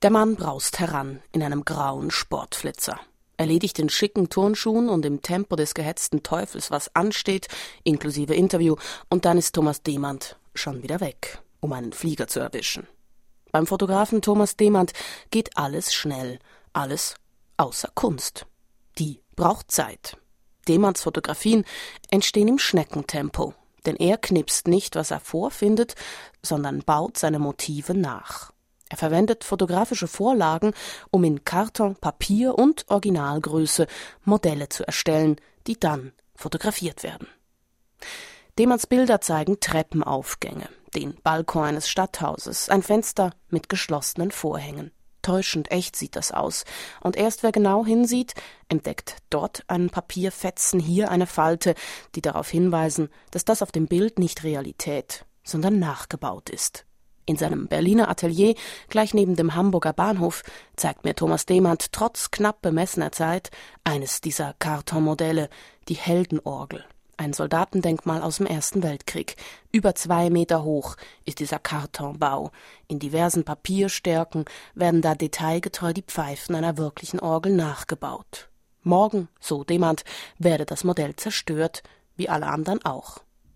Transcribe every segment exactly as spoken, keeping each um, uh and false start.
Der Mann braust heran in einem grauen Sportflitzer. Erledigt in schicken Turnschuhen und im Tempo des gehetzten Teufels, was ansteht, inklusive Interview, und dann ist Thomas Demand schon wieder weg, um einen Flieger zu erwischen. Beim Fotografen Thomas Demand geht alles schnell, alles außer Kunst. Die braucht Zeit. Demands Fotografien entstehen im Schneckentempo, denn er knipst nicht, was er vorfindet, sondern baut seine Motive nach. Er verwendet fotografische Vorlagen, um in Karton, Papier und Originalgröße Modelle zu erstellen, die dann fotografiert werden. Demands Bilder zeigen Treppenaufgänge, den Balkon eines Stadthauses, ein Fenster mit geschlossenen Vorhängen. Täuschend echt sieht das aus. Und erst wer genau hinsieht, entdeckt dort einen Papierfetzen, hier eine Falte, die darauf hinweisen, dass das auf dem Bild nicht Realität, sondern nachgebaut ist. In seinem Berliner Atelier, gleich neben dem Hamburger Bahnhof, zeigt mir Thomas Demand trotz knapp bemessener Zeit eines dieser Kartonmodelle, die Heldenorgel. Ein Soldatendenkmal aus dem Ersten Weltkrieg. Über zwei Meter hoch ist dieser Kartonbau. In diversen Papierstärken werden da detailgetreu die Pfeifen einer wirklichen Orgel nachgebaut. Morgen, so Demand, werde das Modell zerstört, wie alle anderen auch.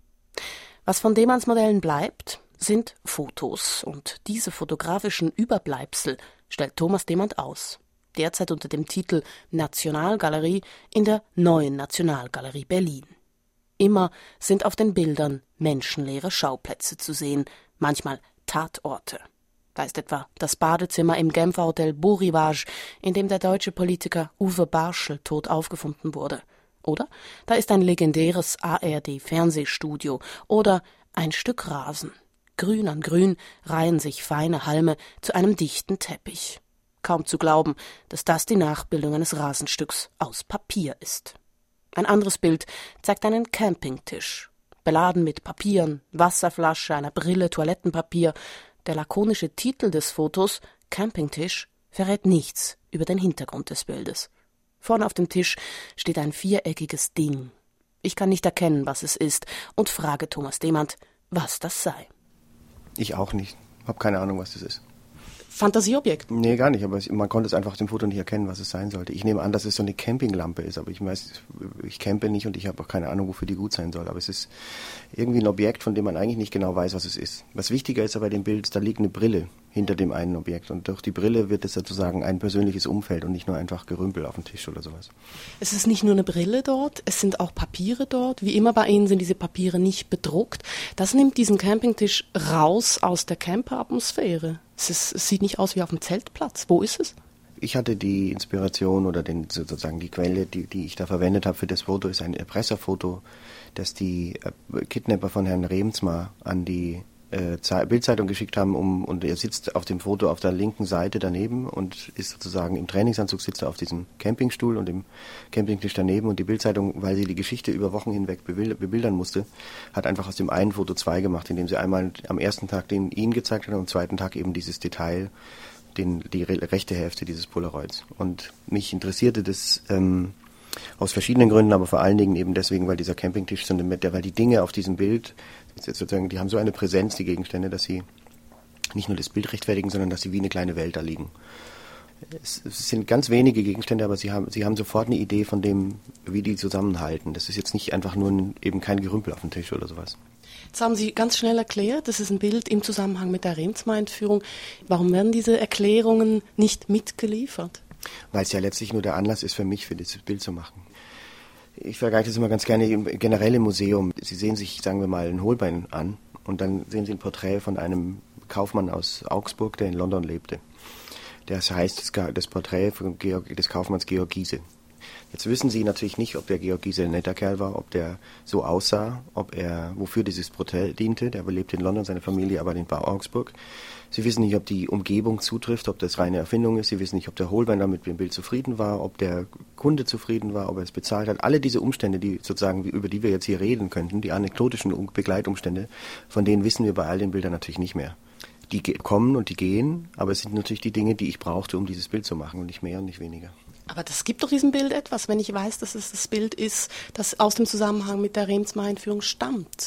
Was von Demands Modellen bleibt, sind Fotos, und diese fotografischen Überbleibsel stellt Thomas Demand aus. Derzeit unter dem Titel Nationalgalerie in der Neuen Nationalgalerie Berlin. Immer sind auf den Bildern menschenleere Schauplätze zu sehen, manchmal Tatorte. Da ist etwa das Badezimmer im Genfer Hotel Beau Rivage, in dem der deutsche Politiker Uwe Barschel tot aufgefunden wurde. Oder da ist ein legendäres A R D-Fernsehstudio oder ein Stück Rasen. Grün an Grün reihen sich feine Halme zu einem dichten Teppich. Kaum zu glauben, dass das die Nachbildung eines Rasenstücks aus Papier ist. Ein anderes Bild zeigt einen Campingtisch, beladen mit Papieren, Wasserflasche, einer Brille, Toilettenpapier. Der lakonische Titel des Fotos, Campingtisch, verrät nichts über den Hintergrund des Bildes. Vorne auf dem Tisch steht ein viereckiges Ding. Ich kann nicht erkennen, was es ist, und frage Thomas Demand, was das sei. Ich auch nicht. Habe keine Ahnung, was das ist. Fantasieobjekt? Nee, gar nicht, aber man konnte es einfach auf dem Foto nicht erkennen, was es sein sollte. Ich nehme an, dass es so eine Campinglampe ist, aber ich weiß, ich campe nicht und ich habe auch keine Ahnung, wofür die gut sein soll. Aber es ist irgendwie ein Objekt, von dem man eigentlich nicht genau weiß, was es ist. Was wichtiger ist aber bei dem Bild, da liegt eine Brille hinter dem einen Objekt und durch die Brille wird es sozusagen ein persönliches Umfeld und nicht nur einfach Gerümpel auf dem Tisch oder sowas. Es ist nicht nur eine Brille dort, es sind auch Papiere dort. Wie immer bei Ihnen sind diese Papiere nicht bedruckt. Das nimmt diesen Campingtisch raus aus der Camper-Atmosphäre. Es, ist, es sieht nicht aus wie auf dem Zeltplatz. Wo ist es? Ich hatte die Inspiration oder den, sozusagen die Quelle, die, die ich da verwendet habe für das Foto, ist ein Erpresserfoto, das die Kidnapper von Herrn Reemtsma an die äh, Bildzeitung geschickt haben, um, und er sitzt auf dem Foto auf der linken Seite daneben und ist sozusagen im Trainingsanzug, sitzt er auf diesem Campingstuhl und im Campingtisch daneben, und die Bildzeitung, weil sie die Geschichte über Wochen hinweg bebildern musste, hat einfach aus dem einen Foto zwei gemacht, indem sie einmal am ersten Tag den ihn gezeigt hat und am zweiten Tag eben dieses Detail, den, die re- rechte Hälfte dieses Polaroids. Und mich interessierte das ähm, aus verschiedenen Gründen, aber vor allen Dingen eben deswegen, weil dieser Campingtisch, so eine, weil die Dinge auf diesem Bild, sozusagen, die haben so eine Präsenz, die Gegenstände, dass sie nicht nur das Bild rechtfertigen, sondern dass sie wie eine kleine Welt da liegen. Es, es sind ganz wenige Gegenstände, aber sie haben, sie haben sofort eine Idee von dem, wie die zusammenhalten. Das ist jetzt nicht einfach nur ein, eben kein Gerümpel auf dem Tisch oder sowas. Jetzt haben Sie ganz schnell erklärt, das ist ein Bild im Zusammenhang mit der Reemtsma-Entführung. Warum werden diese Erklärungen nicht mitgeliefert? Weil es ja letztlich nur der Anlass ist für mich, für dieses Bild zu machen. Ich vergleiche das immer ganz gerne im, generell im Museum. Sie sehen sich, sagen wir mal, ein Holbein an und dann sehen Sie ein Porträt von einem Kaufmann aus Augsburg, der in London lebte. Das heißt das Porträt von Georg, des Kaufmanns Georg Giese. Jetzt wissen Sie natürlich nicht, ob der Georg Giese ein netter Kerl war, ob der so aussah, ob er, wofür dieses Porträt diente. Der lebte in London, seine Familie aber in Augsburg. Sie wissen nicht, ob die Umgebung zutrifft, ob das reine Erfindung ist. Sie wissen nicht, ob der Holbein damit mit dem Bild zufrieden war, ob der Kunde zufrieden war, ob er es bezahlt hat. Alle diese Umstände, die sozusagen, über die wir jetzt hier reden könnten, die anekdotischen Begleitumstände, von denen wissen wir bei all den Bildern natürlich nicht mehr. Die kommen und die gehen, aber es sind natürlich die Dinge, die ich brauchte, um dieses Bild zu machen, und nicht mehr und nicht weniger. Aber das gibt doch diesem Bild etwas, wenn ich weiß, dass es das Bild ist, das aus dem Zusammenhang mit der Reemtsma-Entführung stammt.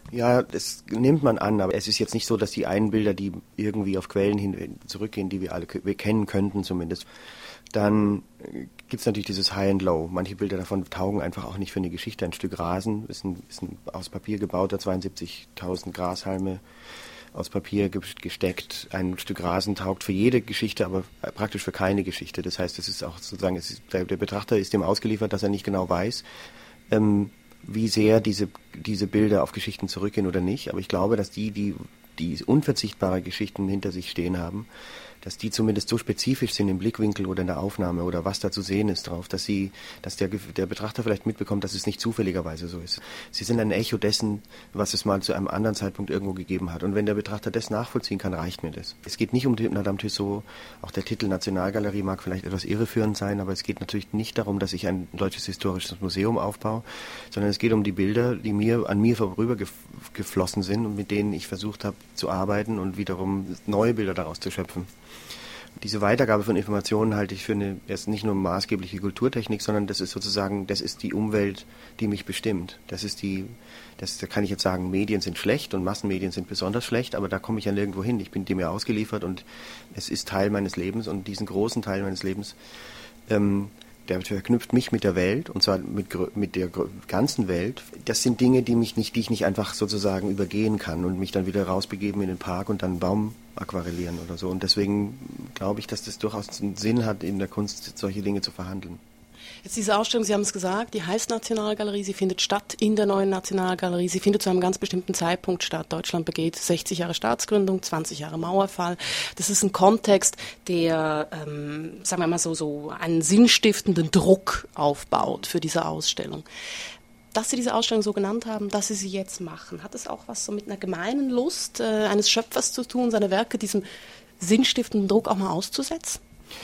Ja, das nimmt man an, aber es ist jetzt nicht so, dass die einen Bilder, die irgendwie auf Quellen hin zurückgehen, die wir alle wir kennen könnten zumindest, dann gibt es natürlich dieses High and Low. Manche Bilder davon taugen einfach auch nicht für eine Geschichte. Ein Stück Rasen ist ein, ist ein aus Papier gebauter zweiundsiebzigtausend Grashalme aus Papier gesteckt. Ein Stück Rasen taugt für jede Geschichte, aber praktisch für keine Geschichte. Das heißt, es ist auch sozusagen, es ist, der, der Betrachter ist dem ausgeliefert, dass er nicht genau weiß, ähm, wie sehr diese, diese Bilder auf Geschichten zurückgehen oder nicht. Aber ich glaube, dass die, die, die unverzichtbare Geschichten hinter sich stehen haben, dass die zumindest so spezifisch sind im Blickwinkel oder in der Aufnahme oder was da zu sehen ist drauf, dass sie, dass der, der Betrachter vielleicht mitbekommt, dass es nicht zufälligerweise so ist. Sie sind ein Echo dessen, was es mal zu einem anderen Zeitpunkt irgendwo gegeben hat. Und wenn der Betrachter das nachvollziehen kann, reicht mir das. Es geht nicht um Madame Tussauds, auch der Titel Nationalgalerie mag vielleicht etwas irreführend sein, aber es geht natürlich nicht darum, dass ich ein deutsches historisches Museum aufbaue, sondern es geht um die Bilder, die mir an mir vorübergeflossen sind und mit denen ich versucht habe zu arbeiten und wiederum neue Bilder daraus zu schöpfen. Diese Weitergabe von Informationen halte ich für eine, jetzt nicht nur maßgebliche Kulturtechnik, sondern das ist sozusagen, das ist die Umwelt, die mich bestimmt. Das ist die, das, da kann ich jetzt sagen, Medien sind schlecht und Massenmedien sind besonders schlecht, aber da komme ich ja nirgendwo hin. Ich bin dem ja ausgeliefert und es ist Teil meines Lebens und diesen großen Teil meines Lebens, ähm, der verknüpft mich mit der Welt und zwar mit, mit der ganzen Welt. Das sind Dinge, die mich nicht, die ich nicht einfach sozusagen übergehen kann und mich dann wieder rausbegeben in den Park und dann einen Baum aquarellieren oder so. Und deswegen glaube ich, dass das durchaus einen Sinn hat, in der Kunst solche Dinge zu verhandeln. Jetzt diese Ausstellung, Sie haben es gesagt, die heißt Nationalgalerie, sie findet statt in der neuen Nationalgalerie, sie findet zu einem ganz bestimmten Zeitpunkt statt. Deutschland begeht sechzig Jahre Staatsgründung, zwanzig Jahre Mauerfall. Das ist ein Kontext, der, ähm, sagen wir mal so, so einen sinnstiftenden Druck aufbaut für diese Ausstellung. Dass Sie diese Ausstellung so genannt haben, dass Sie sie jetzt machen, hat es auch was so mit einer gemeinen Lust äh, eines Schöpfers zu tun, seine Werke diesem sinnstiftenden Druck auch mal auszusetzen?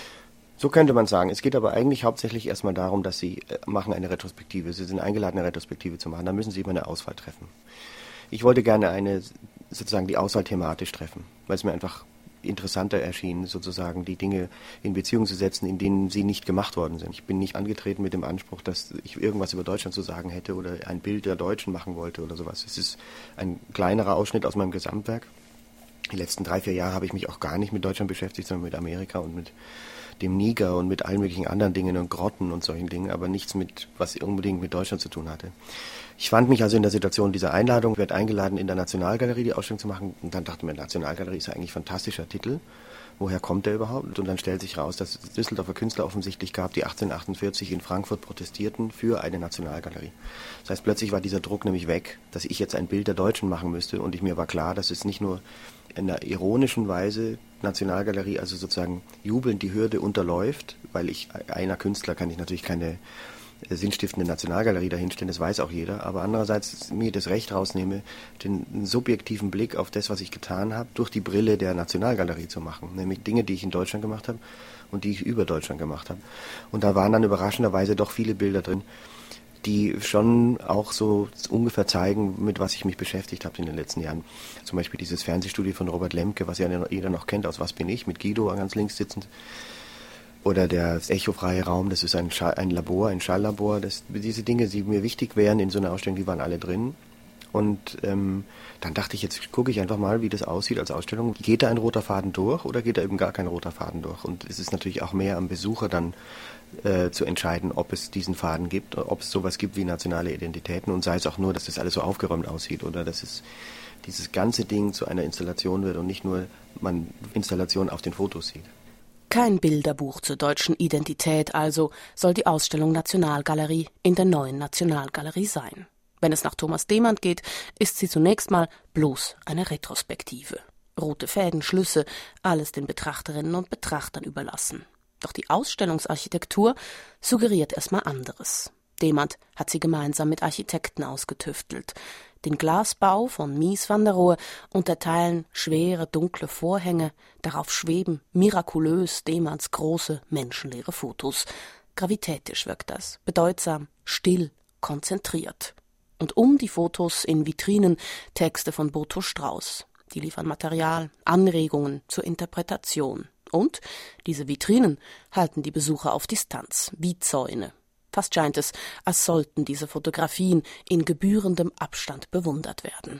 So könnte man sagen. Es geht aber eigentlich hauptsächlich erstmal darum, dass Sie äh, machen eine Retrospektive. Sie sind eingeladen, eine Retrospektive zu machen. Da müssen Sie immer eine Auswahl treffen. Ich wollte gerne eine, sozusagen die Auswahl thematisch treffen, weil es mir einfach interessanter erschien, sozusagen die Dinge in Beziehung zu setzen, in denen sie nicht gemacht worden sind. Ich bin nicht angetreten mit dem Anspruch, dass ich irgendwas über Deutschland zu sagen hätte oder ein Bild der Deutschen machen wollte oder sowas. Es ist ein kleinerer Ausschnitt aus meinem Gesamtwerk. Die letzten drei, vier Jahre habe ich mich auch gar nicht mit Deutschland beschäftigt, sondern mit Amerika und mit dem Niger und mit allen möglichen anderen Dingen und Grotten und solchen Dingen, aber nichts mit, was unbedingt mit Deutschland zu tun hatte. Ich fand mich also in der Situation dieser Einladung, ich werde eingeladen, in der Nationalgalerie die Ausstellung zu machen und dann dachte mir, Nationalgalerie ist ja eigentlich ein fantastischer Titel. Woher kommt der überhaupt? Und dann stellt sich raus, dass es Düsseldorfer Künstler offensichtlich gab, die achtzehnhundertachtundvierzig in Frankfurt protestierten für eine Nationalgalerie. Das heißt, plötzlich war dieser Druck nämlich weg, dass ich jetzt ein Bild der Deutschen machen müsste und ich mir war klar, dass es nicht nur in einer ironischen Weise Nationalgalerie, also sozusagen jubelnd die Hürde unterläuft, weil ich, einer Künstler kann ich natürlich keine sinnstiftende Nationalgalerie dahinstellen, das weiß auch jeder, aber andererseits mir das Recht rausnehme, den subjektiven Blick auf das, was ich getan habe, durch die Brille der Nationalgalerie zu machen, nämlich Dinge, die ich in Deutschland gemacht habe und die ich über Deutschland gemacht habe. Und da waren dann überraschenderweise doch viele Bilder drin, die schon auch so ungefähr zeigen, mit was ich mich beschäftigt habe in den letzten Jahren. Zum Beispiel dieses Fernsehstudio von Robert Lemke, was ja jeder noch kennt, aus Was bin ich, mit Guido ganz links sitzend. Oder der echofreie Raum, das ist ein, Schall, ein Labor, ein Schalllabor. Das, diese Dinge, die mir wichtig wären in so einer Ausstellung, die waren alle drin. Und ähm, dann dachte ich, jetzt gucke ich einfach mal, wie das aussieht als Ausstellung. Geht da ein roter Faden durch oder geht da eben gar kein roter Faden durch? Und es ist natürlich auch mehr am Besucher dann äh, zu entscheiden, ob es diesen Faden gibt, ob es sowas gibt wie nationale Identitäten und sei es auch nur, dass das alles so aufgeräumt aussieht oder dass es dieses ganze Ding zu einer Installation wird und nicht nur man Installation auf den Fotos sieht. Kein Bilderbuch zur deutschen Identität also soll die Ausstellung Nationalgalerie in der neuen Nationalgalerie sein. Wenn es nach Thomas Demand geht, ist sie zunächst mal bloß eine Retrospektive. Rote Fäden, Schlüsse, alles den Betrachterinnen und Betrachtern überlassen. Doch die Ausstellungsarchitektur suggeriert erstmal anderes. Demand hat sie gemeinsam mit Architekten ausgetüftelt. Den Glasbau von Mies van der Rohe unterteilen schwere, dunkle Vorhänge. Darauf schweben mirakulös Demands große, menschenleere Fotos. Gravitätisch wirkt das, bedeutsam, still, konzentriert. Und um die Fotos in Vitrinen Texte von Boto Strauß. Die liefern Material, Anregungen zur Interpretation. Und diese Vitrinen halten die Besucher auf Distanz, wie Zäune. Fast scheint es, als sollten diese Fotografien in gebührendem Abstand bewundert werden.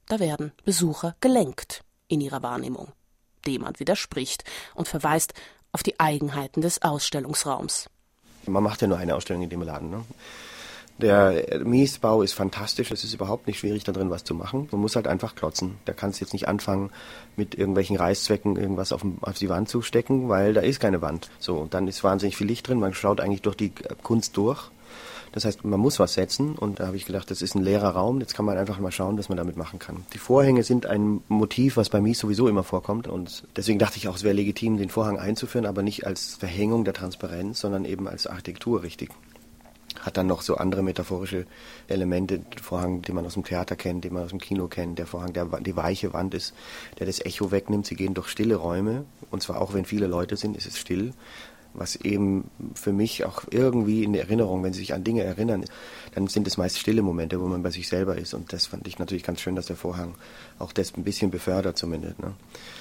Da werden Besucher gelenkt in ihrer Wahrnehmung. Demand widerspricht und verweist auf die Eigenheiten des Ausstellungsraums. Man macht ja nur eine Ausstellung in dem Laden, ne? Der Miesbau ist fantastisch, es ist überhaupt nicht schwierig, da drin was zu machen. Man muss halt einfach klotzen. Da kannst du jetzt nicht anfangen, mit irgendwelchen Reißzwecken irgendwas auf, auf die Wand zu stecken, weil da ist keine Wand. So, und dann ist wahnsinnig viel Licht drin, man schaut eigentlich durch die Kunst durch. Das heißt, man muss was setzen und da habe ich gedacht, das ist ein leerer Raum, jetzt kann man einfach mal schauen, was man damit machen kann. Die Vorhänge sind ein Motiv, was bei Mies sowieso immer vorkommt und deswegen dachte ich auch, es wäre legitim, den Vorhang einzuführen, aber nicht als Verhängung der Transparenz, sondern eben als Architektur richtig. Hat dann noch so andere metaphorische Elemente, der Vorhang, den man aus dem Theater kennt, den man aus dem Kino kennt, der Vorhang, der die weiche Wand ist, der das Echo wegnimmt. Sie gehen durch stille Räume und zwar auch, wenn viele Leute sind, ist es still, was eben für mich auch irgendwie in der Erinnerung, wenn Sie sich an Dinge erinnern, dann sind es meist stille Momente, wo man bei sich selber ist und das fand ich natürlich ganz schön, dass der Vorhang auch das ein bisschen befördert zumindest, ne?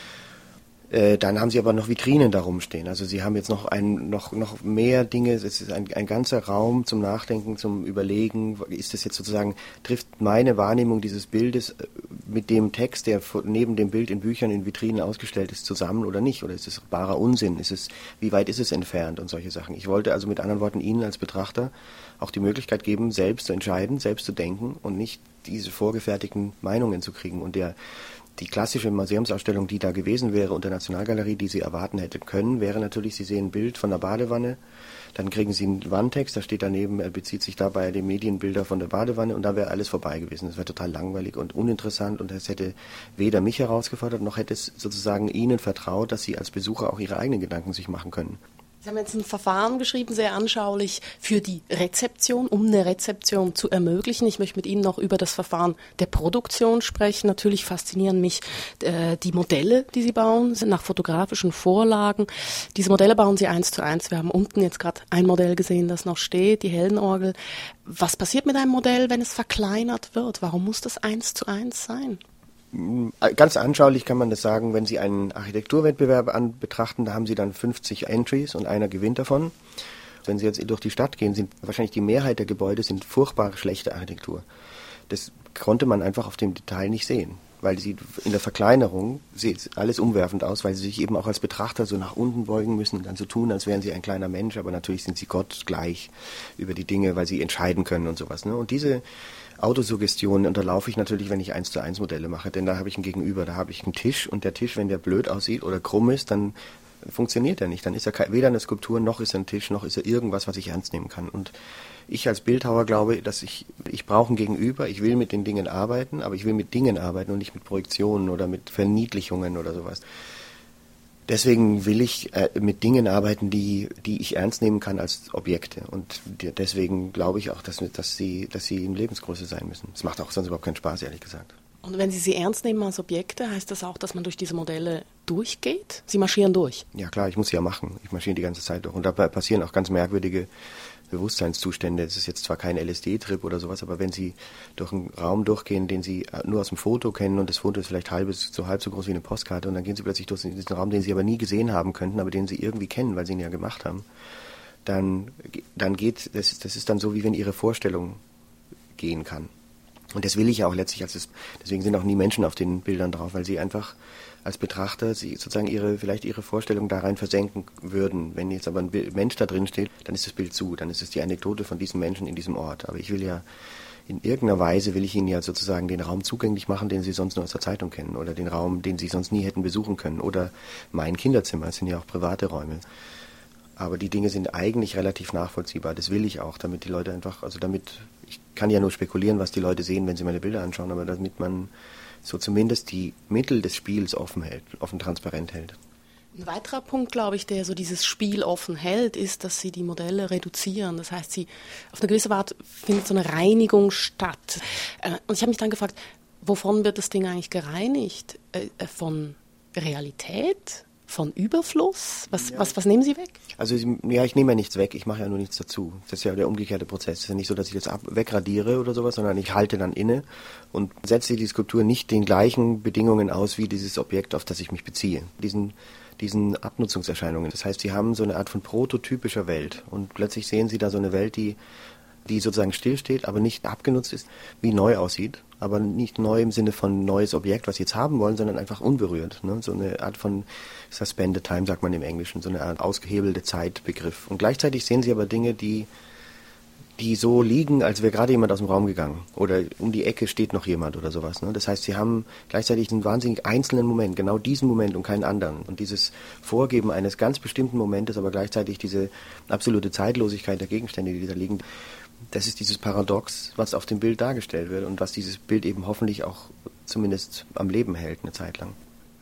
Äh, dann haben sie aber noch Vitrinen da rumstehen. Also sie haben jetzt noch ein, noch, noch mehr Dinge. Es ist ein, ein ganzer Raum zum Nachdenken, zum Überlegen. Ist das jetzt sozusagen, trifft meine Wahrnehmung dieses Bildes mit dem Text, der neben dem Bild in Büchern, in Vitrinen ausgestellt ist, zusammen oder nicht? Oder ist es barer Unsinn? Ist es, wie weit ist es entfernt und solche Sachen? Ich wollte also mit anderen Worten Ihnen als Betrachter auch die Möglichkeit geben, selbst zu entscheiden, selbst zu denken und nicht diese vorgefertigten Meinungen zu kriegen. Und der Die klassische Museumsausstellung, die da gewesen wäre unter der Nationalgalerie, die Sie erwarten hätte können, wäre natürlich, Sie sehen ein Bild von der Badewanne, dann kriegen Sie einen Wandtext, da steht daneben, er bezieht sich dabei die Medienbilder von der Badewanne und da wäre alles vorbei gewesen. Das wäre total langweilig und uninteressant und es hätte weder mich herausgefordert, noch hätte es sozusagen Ihnen vertraut, dass Sie als Besucher auch Ihre eigenen Gedanken sich machen können. Sie haben jetzt ein Verfahren geschrieben, sehr anschaulich für die Rezeption, um eine Rezeption zu ermöglichen. Ich möchte mit Ihnen noch über das Verfahren der Produktion sprechen. Natürlich faszinieren mich äh, die Modelle, die Sie bauen, sind nach fotografischen Vorlagen. Diese Modelle bauen Sie eins zu eins. Wir haben unten jetzt gerade ein Modell gesehen, das noch steht, die Heldenorgel. Was passiert mit einem Modell, wenn es verkleinert wird? Warum muss das eins zu eins sein? Ganz anschaulich kann man das sagen, wenn Sie einen Architekturwettbewerb an betrachten, da haben Sie dann fünfzig Entries und einer gewinnt davon. Wenn Sie jetzt durch die Stadt gehen, sind wahrscheinlich die Mehrheit der Gebäude sind furchtbar schlechte Architektur. Das konnte man einfach auf dem Detail nicht sehen, weil sie in der Verkleinerung sieht alles umwerfend aus, weil sie sich eben auch als Betrachter so nach unten beugen müssen, dann so tun, als wären sie ein kleiner Mensch, aber natürlich sind sie Gott gleich über die Dinge, weil sie entscheiden können und sowas, ne? Und diese Autosuggestion unterlaufe ich natürlich, wenn ich eins zu eins Modelle mache, denn da habe ich ein Gegenüber, da habe ich einen Tisch und der Tisch, wenn der blöd aussieht oder krumm ist, dann funktioniert er nicht. Dann ist er weder eine Skulptur, noch ist er ein Tisch, noch ist er irgendwas, was ich ernst nehmen kann. Und ich als Bildhauer glaube, dass ich, ich brauche ein Gegenüber, ich will mit den Dingen arbeiten, aber ich will mit Dingen arbeiten und nicht mit Projektionen oder mit Verniedlichungen oder sowas. Deswegen will ich äh, mit Dingen arbeiten, die, die ich ernst nehmen kann als Objekte. Und die, deswegen glaube ich auch, dass, dass, sie, dass sie in Lebensgröße sein müssen. Es macht auch sonst überhaupt keinen Spaß, ehrlich gesagt. Und wenn Sie sie ernst nehmen als Objekte, heißt das auch, dass man durch diese Modelle durchgeht? Sie marschieren durch? Ja klar, ich muss sie ja machen. Ich marschiere die ganze Zeit durch. Und da passieren auch ganz merkwürdige Bewusstseinszustände. Es ist jetzt zwar kein L S D-Trip oder sowas, aber wenn Sie durch einen Raum durchgehen, den Sie nur aus dem Foto kennen und das Foto ist vielleicht halb, so halb so groß wie eine Postkarte und dann gehen Sie plötzlich durch diesen Raum, den Sie aber nie gesehen haben könnten, aber den Sie irgendwie kennen, weil Sie ihn ja gemacht haben, dann, dann geht, das, das ist dann so, wie wenn Ihre Vorstellung gehen kann. Und das will ich ja auch letztlich, als es, deswegen sind auch nie Menschen auf den Bildern drauf, weil sie einfach als Betrachter sie sozusagen ihre, vielleicht ihre Vorstellung da rein versenken würden. Wenn jetzt aber ein Mensch da drin steht, dann ist das Bild zu, dann ist es die Anekdote von diesem Menschen in diesem Ort. Aber ich will ja, in irgendeiner Weise will ich ihnen ja sozusagen den Raum zugänglich machen, den sie sonst nur aus der Zeitung kennen oder den Raum, den sie sonst nie hätten besuchen können oder mein Kinderzimmer, es sind ja auch private Räume. Aber die Dinge sind eigentlich relativ nachvollziehbar. Das will ich auch, damit die Leute einfach, also damit, ich kann ja nur spekulieren, was die Leute sehen, wenn sie meine Bilder anschauen, aber damit man so zumindest die Mittel des Spiels offen hält, offen transparent hält. Ein weiterer Punkt, glaube ich, der so dieses Spiel offen hält, ist, dass sie die Modelle reduzieren. Das heißt, sie auf eine gewisse Art findet so eine Reinigung statt. Und ich habe mich dann gefragt, wovon wird das Ding eigentlich gereinigt? Von Realität? Von Überfluss? Was, ja. was, was nehmen Sie weg? Also ja, ich nehme ja nichts weg, ich mache ja nur nichts dazu. Das ist ja der umgekehrte Prozess. Es ist ja nicht so, dass ich das ab, wegradiere oder sowas, sondern ich halte dann inne und setze die Skulptur nicht den gleichen Bedingungen aus wie dieses Objekt, auf das ich mich beziehe. Diesen, diesen Abnutzungserscheinungen. Das heißt, Sie haben so eine Art von prototypischer Welt und plötzlich sehen Sie da so eine Welt, die die sozusagen stillsteht, aber nicht abgenutzt ist, wie neu aussieht. Aber nicht neu im Sinne von neues Objekt, was sie jetzt haben wollen, sondern einfach unberührt. Ne? So eine Art von Suspended Time, sagt man im Englischen, so eine Art ausgehebelte Zeitbegriff. Und gleichzeitig sehen sie aber Dinge, die, die so liegen, als wäre gerade jemand aus dem Raum gegangen. Oder um die Ecke steht noch jemand oder sowas. Ne? Das heißt, sie haben gleichzeitig einen wahnsinnig einzelnen Moment, genau diesen Moment und keinen anderen. Und dieses Vorgeben eines ganz bestimmten Momentes, aber gleichzeitig diese absolute Zeitlosigkeit der Gegenstände, die da liegen, das ist dieses Paradox, was auf dem Bild dargestellt wird und was dieses Bild eben hoffentlich auch zumindest am Leben hält, eine Zeit lang.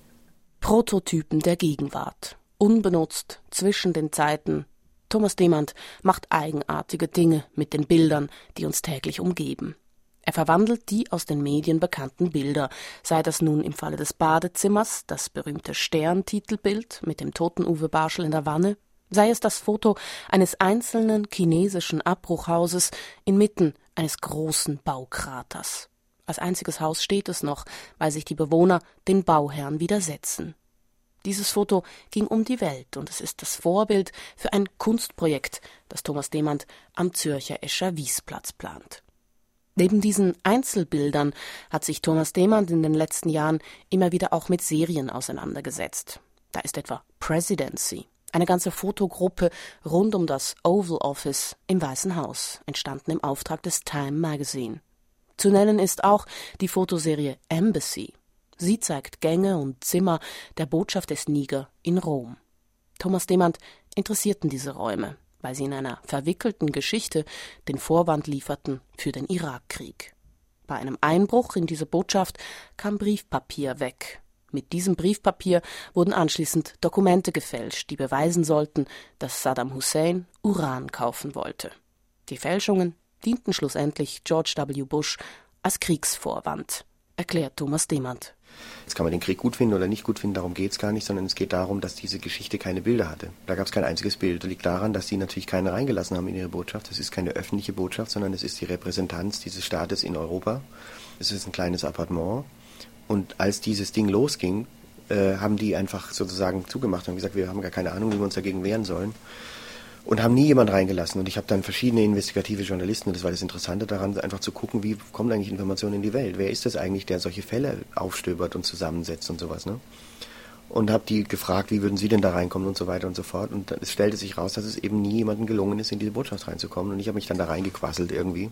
Prototypen der Gegenwart. Unbenutzt, zwischen den Zeiten. Thomas Demand macht eigenartige Dinge mit den Bildern, die uns täglich umgeben. Er verwandelt die aus den Medien bekannten Bilder, sei das nun im Falle des Badezimmers, das berühmte Stern-Titelbild mit dem toten Uwe Barschel in der Wanne, sei es das Foto eines einzelnen chinesischen Abbruchhauses inmitten eines großen Baukraters. Als einziges Haus steht es noch, weil sich die Bewohner den Bauherren widersetzen. Dieses Foto ging um die Welt und es ist das Vorbild für ein Kunstprojekt, das Thomas Demand am Zürcher Escher Wiesplatz plant. Neben diesen Einzelbildern hat sich Thomas Demand in den letzten Jahren immer wieder auch mit Serien auseinandergesetzt. Da ist etwa Presidency, eine ganze Fotogruppe rund um das Oval Office im Weißen Haus, entstanden im Auftrag des Time Magazine. Zu nennen ist auch die Fotoserie Embassy. Sie zeigt Gänge und Zimmer der Botschaft des Niger in Rom. Thomas Demand interessierten diese Räume, weil sie in einer verwickelten Geschichte den Vorwand lieferten für den Irakkrieg. Bei einem Einbruch in diese Botschaft kam Briefpapier weg. Mit diesem Briefpapier wurden anschließend Dokumente gefälscht, die beweisen sollten, dass Saddam Hussein Uran kaufen wollte. Die Fälschungen dienten schlussendlich George W. Bush als Kriegsvorwand, erklärt Thomas Demand. Jetzt kann man den Krieg gut finden oder nicht gut finden, darum geht es gar nicht, sondern es geht darum, dass diese Geschichte keine Bilder hatte. Da gab es kein einziges Bild. Das liegt daran, dass sie natürlich keine reingelassen haben in ihre Botschaft. Das ist keine öffentliche Botschaft, sondern es ist die Repräsentanz dieses Staates in Europa. Es ist ein kleines Appartement. Und als dieses Ding losging, äh, haben die einfach sozusagen zugemacht und gesagt, wir haben gar keine Ahnung, wie wir uns dagegen wehren sollen. Und haben nie jemand reingelassen. Und ich habe dann verschiedene investigative Journalisten, und das war das Interessante daran, einfach zu gucken, wie kommt eigentlich Information in die Welt? Wer ist das eigentlich, der solche Fälle aufstöbert und zusammensetzt und sowas, ne? Und habe die gefragt, wie würden sie denn da reinkommen und so weiter und so fort. Und es stellte sich raus, dass es eben nie jemandem gelungen ist, in diese Botschaft reinzukommen. Und ich habe mich dann da reingequasselt irgendwie.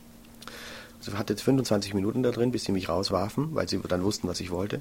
Also hatte jetzt fünfundzwanzig Minuten da drin, bis sie mich rauswarfen, weil sie dann wussten, was ich wollte.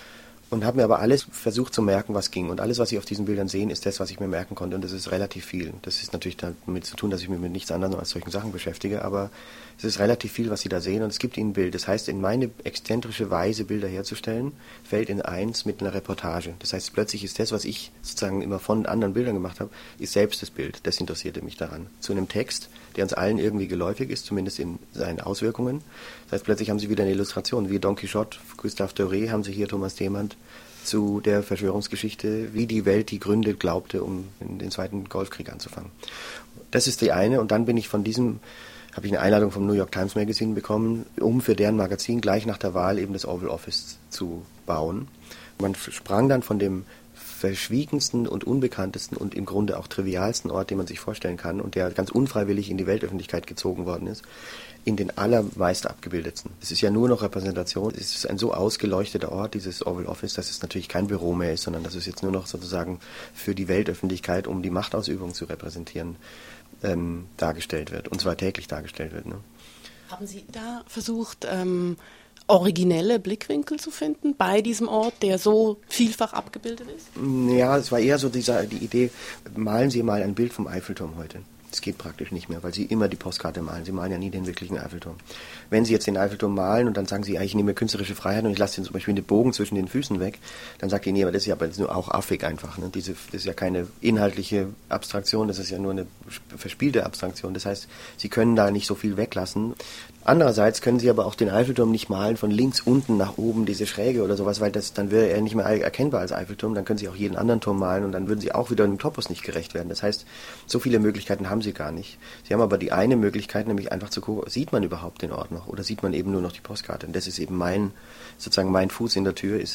Und habe mir aber alles versucht zu merken, was ging. Und alles, was Sie auf diesen Bildern sehen, ist das, was ich mir merken konnte. Und das ist relativ viel. Das ist natürlich damit zu tun, dass ich mich mit nichts anderem als solchen Sachen beschäftige. Aber es ist relativ viel, was Sie da sehen. Und es gibt Ihnen ein Bild. Das heißt, in meine exzentrische Weise, Bilder herzustellen, fällt in eins mit einer Reportage. Das heißt, plötzlich ist das, was ich sozusagen immer von anderen Bildern gemacht habe, ist selbst das Bild. Das interessierte mich daran. Zu einem Text, der uns allen irgendwie geläufig ist, zumindest in seinen Auswirkungen. Das heißt, plötzlich haben Sie wieder eine Illustration. Wie Don Quixote, Gustave Doré, haben Sie hier Thomas Demand zu der Verschwörungsgeschichte, wie die Welt die Gründe glaubte, um in den Zweiten Golfkrieg anzufangen. Das ist die eine. Und dann bin ich von diesem, habe ich eine Einladung vom New York Times Magazine bekommen, um für deren Magazin gleich nach der Wahl eben das Oval Office zu bauen. Man sprang dann von dem verschwiegensten und unbekanntesten und im Grunde auch trivialsten Ort, den man sich vorstellen kann und der ganz unfreiwillig in die Weltöffentlichkeit gezogen worden ist, in den allermeist abgebildetsten. Es ist ja nur noch Repräsentation. Es ist ein so ausgeleuchteter Ort, dieses Oval Office, dass es natürlich kein Büro mehr ist, sondern dass es jetzt nur noch sozusagen für die Weltöffentlichkeit, um die Machtausübung zu repräsentieren, ähm, dargestellt wird. Und zwar täglich dargestellt wird. Ne? Haben Sie da versucht, ähm, originelle Blickwinkel zu finden bei diesem Ort, der so vielfach abgebildet ist? Ja, es war eher so diese, die Idee, malen Sie mal ein Bild vom Eiffelturm heute. Das geht praktisch nicht mehr, weil Sie immer die Postkarte malen. Sie malen ja nie den wirklichen Eiffelturm. Wenn Sie jetzt den Eiffelturm malen und dann sagen Sie, ja, ich nehme mir künstlerische Freiheit und ich lasse den zum Beispiel den Bogen zwischen den Füßen weg, dann sagt Ihnen jemand, das ist ja aber nur auch affig einfach. Ne? Diese, das ist ja keine inhaltliche Abstraktion, das ist ja nur eine verspielte Abstraktion. Das heißt, Sie können da nicht so viel weglassen. Andererseits können Sie aber auch den Eiffelturm nicht malen von links unten nach oben, diese Schräge oder sowas, weil das dann wäre er nicht mehr erkennbar als Eiffelturm. Dann können Sie auch jeden anderen Turm malen und dann würden Sie auch wieder dem Topos nicht gerecht werden. Das heißt, so viele Möglichkeiten haben Sie gar nicht. Sie haben aber die eine Möglichkeit, nämlich einfach zu gucken, sieht man überhaupt den Ort noch oder sieht man eben nur noch die Postkarte? Und das ist eben mein, sozusagen mein Fuß in der Tür, ist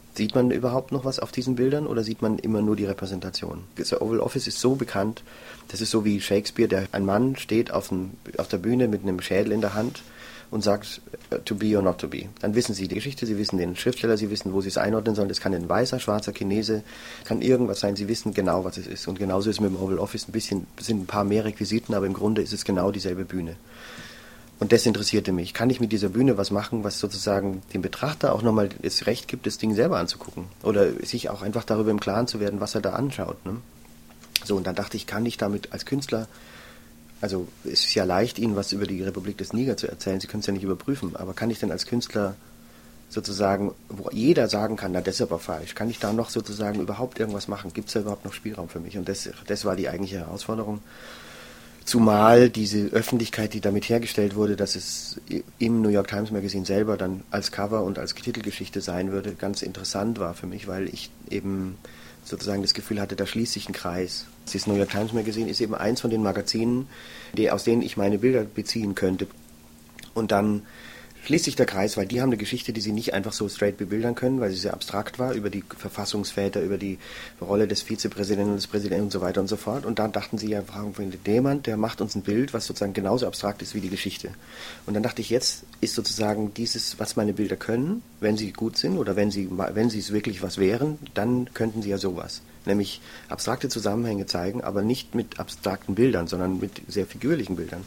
Sieht man überhaupt noch was auf diesen Bildern oder sieht man immer nur die Repräsentation? Das Oval Office ist so bekannt, das ist so wie Shakespeare, der ein Mann steht auf, dem, auf der Bühne mit einem Schädel in der Hand und sagt, to be or not to be. Dann wissen Sie die Geschichte, Sie wissen den Schriftsteller, Sie wissen, wo Sie es einordnen sollen. Das kann ein weißer, schwarzer Chinese, kann irgendwas sein, Sie wissen genau, was es ist. Und genauso ist es mit dem Oval Office ein bisschen, es sind ein paar mehr Requisiten, aber im Grunde ist es genau dieselbe Bühne. Und das interessierte mich. Kann ich mit dieser Bühne was machen, was sozusagen dem Betrachter auch nochmal das Recht gibt, das Ding selber anzugucken? Oder sich auch einfach darüber im Klaren zu werden, was er da anschaut. Ne? So, und dann dachte ich, kann ich damit als Künstler, also es ist ja leicht, Ihnen was über die Republik des Niger zu erzählen, Sie können es ja nicht überprüfen, aber kann ich denn als Künstler sozusagen, wo jeder sagen kann, na das ist aber falsch, kann ich da noch sozusagen überhaupt irgendwas machen? Gibt es da überhaupt noch Spielraum für mich? Und das, das war die eigentliche Herausforderung. Zumal diese Öffentlichkeit, die damit hergestellt wurde, dass es im New York Times Magazine selber dann als Cover und als Titelgeschichte sein würde, ganz interessant war für mich, weil ich eben sozusagen das Gefühl hatte, da schließt sich ein Kreis. Das New York Times Magazine ist eben eins von den Magazinen, die, aus denen ich meine Bilder beziehen könnte. Und dann schließt sich der Kreis, weil die haben eine Geschichte, die sie nicht einfach so straight bebildern können, weil sie sehr abstrakt war, über die Verfassungsväter, über die Rolle des Vizepräsidenten und des Präsidenten und so weiter und so fort. Und dann dachten sie ja, jemand, der macht uns ein Bild, was sozusagen genauso abstrakt ist wie die Geschichte. Und dann dachte ich, jetzt ist sozusagen dieses, was meine Bilder können, wenn sie gut sind oder wenn sie, wenn sie es wirklich was wären, dann könnten sie ja sowas. Nämlich abstrakte Zusammenhänge zeigen, aber nicht mit abstrakten Bildern, sondern mit sehr figürlichen Bildern.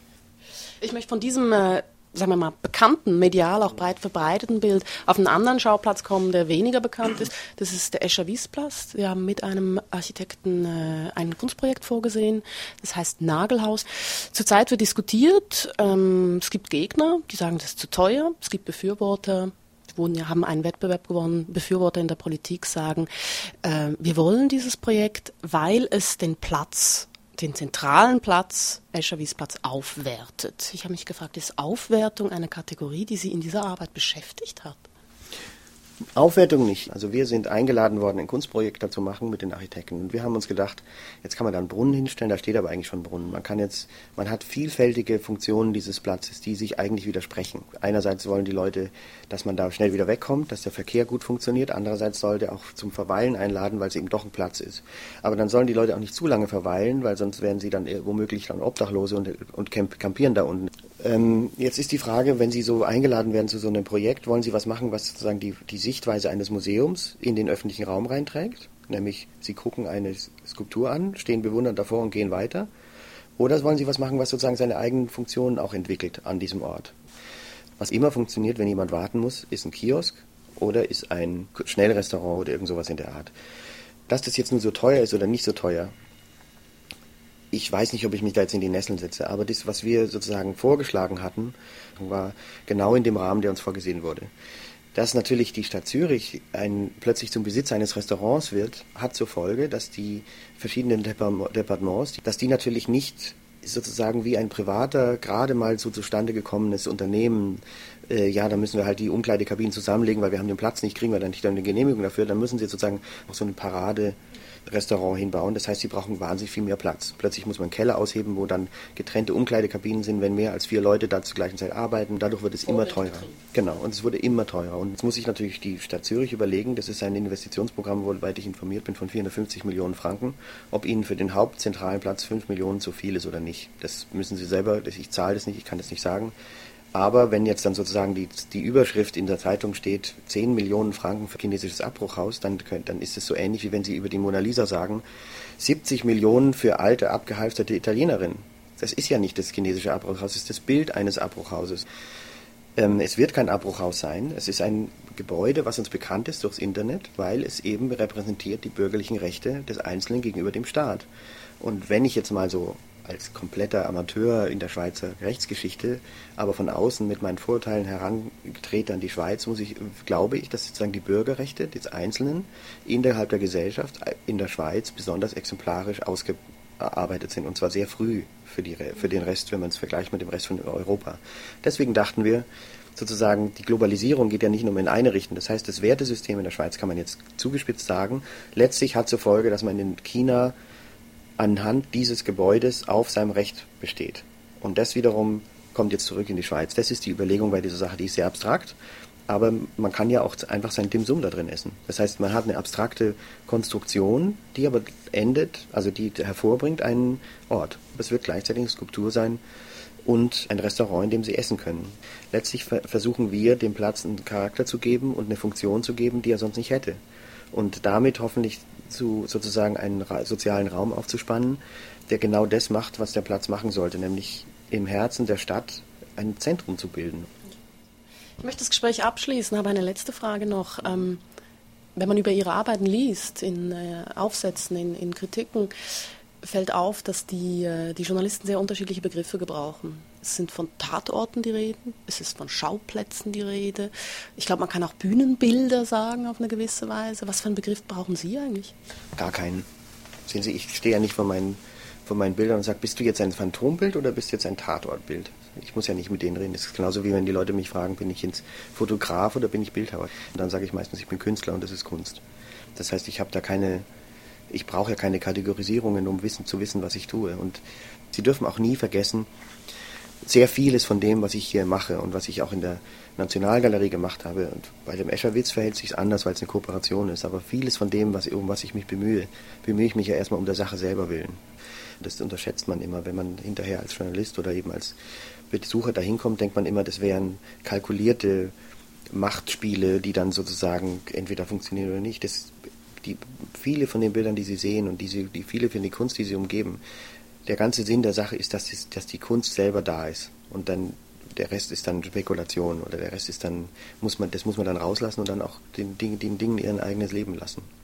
Ich möchte von diesem äh sagen wir mal, bekannten, medial auch breit verbreiteten Bild auf einen anderen Schauplatz kommen, der weniger bekannt ist. Das ist der Escher Wyss-Platz. Wir haben mit einem Architekten äh, ein Kunstprojekt vorgesehen, das heißt Nagelhaus. Zurzeit wird diskutiert, ähm, es gibt Gegner, die sagen, das ist zu teuer. Es gibt Befürworter, die wurden, haben einen Wettbewerb gewonnen. Befürworter in der Politik sagen, äh, wir wollen dieses Projekt, weil es den Platz den zentralen Platz, Escher Wyss-Platz, aufwertet. Ich habe mich gefragt, ist Aufwertung eine Kategorie, die Sie in dieser Arbeit beschäftigt hat? Aufwertung nicht. Also wir sind eingeladen worden, ein Kunstprojekt dazu machen mit den Architekten. Und wir haben uns gedacht, jetzt kann man da einen Brunnen hinstellen, da steht aber eigentlich schon ein Brunnen. Man kann jetzt, man hat vielfältige Funktionen dieses Platzes, die sich eigentlich widersprechen. Einerseits wollen die Leute, dass man da schnell wieder wegkommt, dass der Verkehr gut funktioniert. Andererseits soll der auch zum Verweilen einladen, weil es eben doch ein Platz ist. Aber dann sollen die Leute auch nicht zu lange verweilen, weil sonst werden sie dann womöglich dann Obdachlose und, und campieren da unten. Ähm, jetzt ist die Frage, wenn Sie so eingeladen werden zu so einem Projekt, wollen Sie was machen, was sozusagen die, die Sichtweise eines Museums in den öffentlichen Raum reinträgt? Nämlich, Sie gucken eine Skulptur an, stehen bewundernd davor und gehen weiter. Oder wollen Sie was machen, was sozusagen seine eigenen Funktionen auch entwickelt an diesem Ort? Was immer funktioniert, wenn jemand warten muss, ist ein Kiosk oder ist ein Schnellrestaurant oder irgend sowas in der Art. Dass das jetzt nur so teuer ist oder nicht so teuer, ich weiß nicht, ob ich mich da jetzt in die Nesseln setze, aber das, was wir sozusagen vorgeschlagen hatten, war genau in dem Rahmen, der uns vorgesehen wurde. Dass natürlich die Stadt Zürich ein, plötzlich zum Besitz eines Restaurants wird, hat zur Folge, dass die verschiedenen Departements, dass die natürlich nicht sozusagen wie ein privater, gerade mal so zustande gekommenes Unternehmen, äh, ja, da müssen wir halt die Umkleidekabinen zusammenlegen, weil wir haben den Platz nicht, kriegen wir dann nicht eine Genehmigung dafür, dann müssen sie sozusagen auch so eine Parade Restaurant hinbauen. Das heißt, sie brauchen wahnsinnig viel mehr Platz. Plötzlich muss man einen Keller ausheben, wo dann getrennte Umkleidekabinen sind, wenn mehr als vier Leute da zur gleichen Zeit arbeiten. Dadurch wird es immer teurer. Genau, und es wurde immer teurer. Und jetzt muss sich natürlich die Stadt Zürich überlegen, das ist ein Investitionsprogramm, soweit ich informiert bin, von vierhundertfünfzig Millionen Franken, ob ihnen für den hauptzentralen Platz fünf Millionen zu viel ist oder nicht. Das müssen sie selber, ich zahle das nicht, ich kann das nicht sagen. Aber wenn jetzt dann sozusagen die, die Überschrift in der Zeitung steht, zehn Millionen Franken für chinesisches Abbruchhaus, dann, dann ist es so ähnlich, wie wenn Sie über die Mona Lisa sagen, siebzig Millionen für alte, abgehalfterte Italienerinnen. Das ist ja nicht das chinesische Abbruchhaus, es ist das Bild eines Abbruchhauses. Ähm, es wird kein Abbruchhaus sein, es ist ein Gebäude, was uns bekannt ist durchs Internet, weil es eben repräsentiert die bürgerlichen Rechte des Einzelnen gegenüber dem Staat. Und wenn ich jetzt mal so als kompletter Amateur in der Schweizer Rechtsgeschichte, aber von außen mit meinen Vorurteilen herangetreten an die Schweiz, muss ich, glaube ich, dass sozusagen die Bürgerrechte des Einzelnen innerhalb der Gesellschaft in der Schweiz besonders exemplarisch ausgearbeitet sind, und zwar sehr früh für, die, für den Rest, wenn man es vergleicht mit dem Rest von Europa. Deswegen dachten wir, sozusagen, die Globalisierung geht ja nicht nur in eine Richtung. Das heißt, das Wertesystem in der Schweiz, kann man jetzt zugespitzt sagen, letztlich hat zur Folge, dass man in China anhand dieses Gebäudes auf seinem Recht besteht. Und das wiederum kommt jetzt zurück in die Schweiz. Das ist die Überlegung bei dieser Sache, die ist sehr abstrakt, aber man kann ja auch einfach sein Dim Sum da drin essen. Das heißt, man hat eine abstrakte Konstruktion, die aber endet, also die hervorbringt einen Ort. Es wird gleichzeitig eine Skulptur sein und ein Restaurant, in dem sie essen können. Letztlich ver- versuchen wir, dem Platz einen Charakter zu geben und eine Funktion zu geben, die er sonst nicht hätte. Und damit hoffentlich zu sozusagen einen ra- sozialen Raum aufzuspannen, der genau das macht, was der Platz machen sollte, nämlich im Herzen der Stadt ein Zentrum zu bilden. Ich möchte das Gespräch abschließen, habe eine letzte Frage noch. Ähm, wenn man über Ihre Arbeiten liest, in äh, Aufsätzen, in, in Kritiken, fällt auf, dass die, äh, die Journalisten sehr unterschiedliche Begriffe gebrauchen. Es sind von Tatorten die Rede, es ist von Schauplätzen die Rede. Ich glaube, man kann auch Bühnenbilder sagen auf eine gewisse Weise. Was für einen Begriff brauchen Sie eigentlich? Gar keinen. Sehen Sie, ich stehe ja nicht vor meinen, vor meinen Bildern und sage, bist du jetzt ein Phantombild oder bist du jetzt ein Tatortbild? Ich muss ja nicht mit denen reden. Das ist genauso wie wenn die Leute mich fragen, bin ich jetzt Fotograf oder bin ich Bildhauer? Und dann sage ich meistens, ich bin Künstler und das ist Kunst. Das heißt, ich habe da keine, ich brauche ja keine Kategorisierungen, um wissen, zu wissen, was ich tue. Und Sie dürfen auch nie vergessen, sehr vieles von dem, was ich hier mache und was ich auch in der Nationalgalerie gemacht habe, und bei dem Escherwitz verhält sich anders, weil es eine Kooperation ist, aber vieles von dem, was, um was ich mich bemühe, bemühe ich mich ja erstmal um der Sache selber willen. Das unterschätzt man immer, wenn man hinterher als Journalist oder eben als Besucher dahin kommt, denkt man immer, das wären kalkulierte Machtspiele, die dann sozusagen entweder funktionieren oder nicht. Das, die, viele von den Bildern, die Sie sehen und die, Sie, die viele von der Kunst, die Sie umgeben, der ganze Sinn der Sache ist, dass die, dass die Kunst selber da ist und dann der Rest ist dann Spekulation oder der Rest ist dann, muss man, das muss man dann rauslassen und dann auch den, den, den Dingen ihr eigenes Leben lassen.